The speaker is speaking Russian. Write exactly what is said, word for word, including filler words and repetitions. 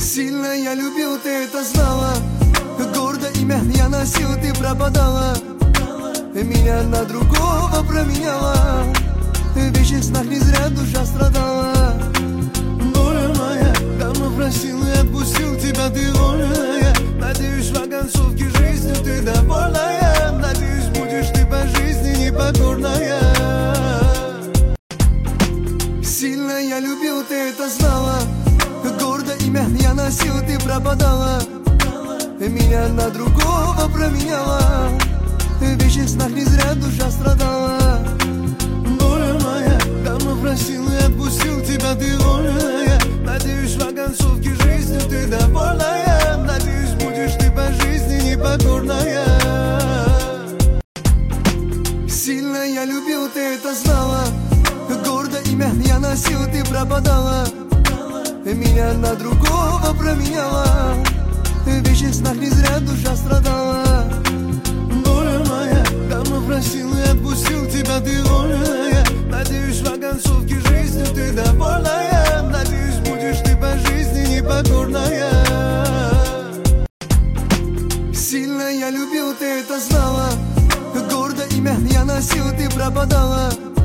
Сильно я любил, ты это знала. Гордо имя я носил, ты пропадала. Меня на другого променяла. В вечных снах не зря душа страдала. Воля моя, давно просил и отпустил тебя, ты вольная. Надеюсь, в оконцовке жизни ты довольная. Надеюсь, будешь ты по жизни непокорная. Сильно я любил, ты это знала. Гордо имя я носил, ты пропадала. Меня на другого променяла. В вечных снах не зря душа страдала. Воля моя, давно просил и отпустил тебя, ты вольная. Надеюсь, в оконцовке жизни ты довольная. Надеюсь, будешь ты по жизни непокорная. Сильно я любил, ты это знала. Гордо имя я носил, ты пропадала. Меня на другого променяла. В вечных снах не зря душа страдала. Воля моя, давно просил и отпустил тебя, ты вольная. Надеюсь, в оконцовке жизни ты довольная. Надеюсь, будешь ты по жизни непокорная. Сильно я любил, ты это знала. Гордо имя я носил, ты пропадала.